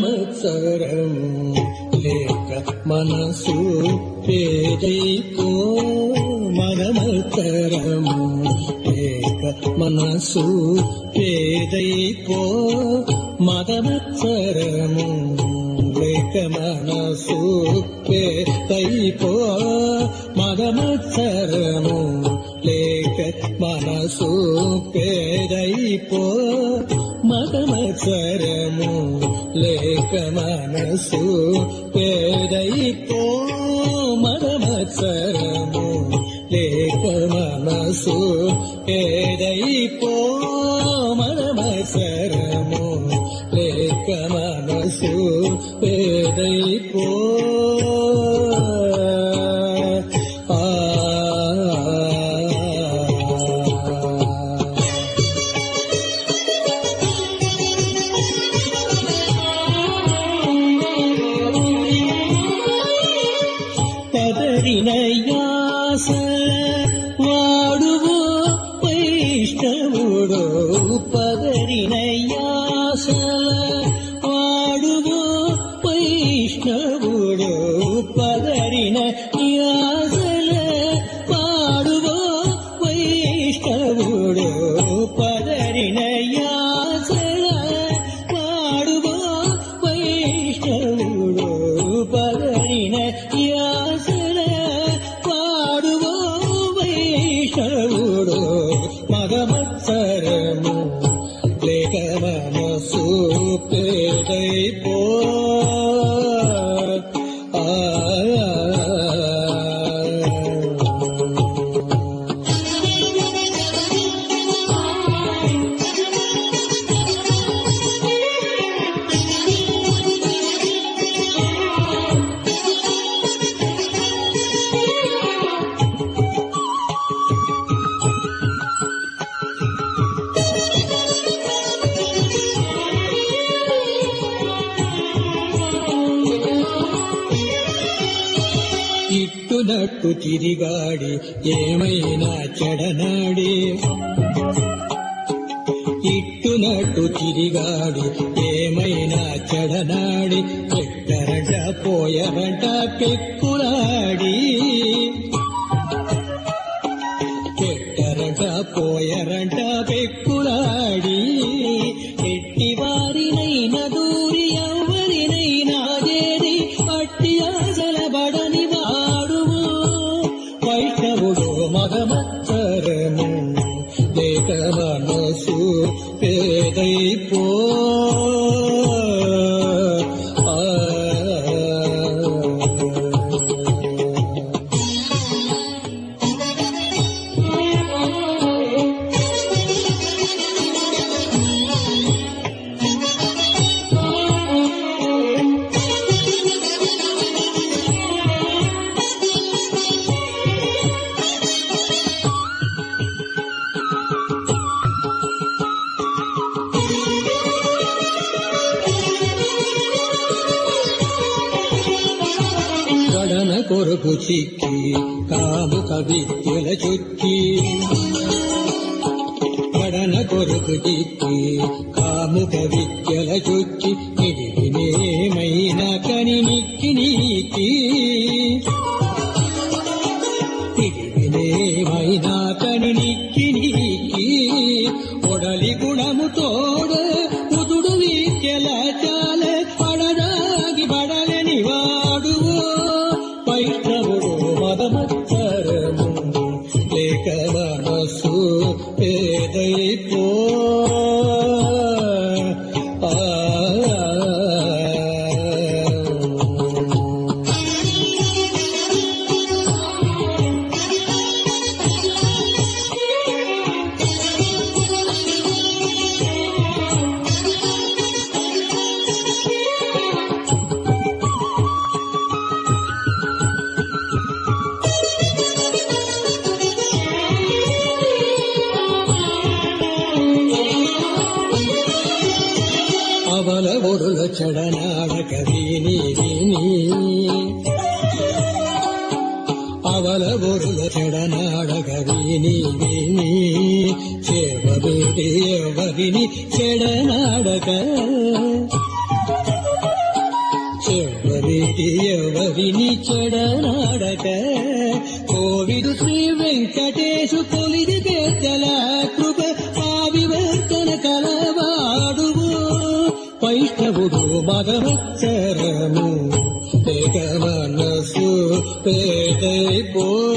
మదమత్సరము లేక మనసు పేదైపో మదమత్సరము లేక మనసు పేదైపో మదమత్సరము లేక మనసు పేదైపో మదమత్సరము లేక మనసు పేదైపో మదమత్సరము లేక మనసు పేదైపో మదమత్సరము లేక మనసు పేదైపో మదమత్సరము లేక మనసు పేదైపో వాడువో వైష్ణవుడో పదరినయాసల వాడువో వైష్ణవుడో పదరిన యాసల వాడువో వైష్ణవుడో పదరిన యాసల వాడువో వైష్ణవుడో పదరిన యాసల మదమత్సరము లేక మనసు పేదైపో ఇట్టునట్టు తిరిగాడి ఏమైనా చెడనాడి ఇట్టునట్టు తిరిగాడి ఏమైనా చెడనాడి ఎక్కరంట పోయరంట పెక్కులాడి ఎక్కరంట పోయరంట పెక్కులాడి ఎట్టి వారినైనా దూరి ఎవరినైనా చేరి పట్టి ఆశల బడని వైష్ణవుడు మదమత్సరము లేక మనసు పేదైపో కొరకు చిక్కి కాముక విద్యల చుక్కి పడన కొరకు చిక్కి కాముక విద్యల చుక్కి నిడినేమైనా కని నిక్కి నీకి నిడినేమైనా కని నిక్కి నీకి ఒడలి గుణము తోడ ఉదుడు విద్యల చాలే పడదాగి పడలని వాడు వైష్ణవుడు మదమత్సరము లేక మనసు పేదైపో అవలవొరుల చెడనాడక విని విని అవలవొరుల చెడనాడక విని విని చేవబేటి ఎవరిని చెడనాడక ఎవరికి ఎవరిని చెడనాడక కోవిదు శ్రీ వెంకటేశు కొలిది పెద్దల కృప ఆవివర్తన కలవాడువు వైష్ణవుడు మదవత్సరము పేగ మనసు పేదైపో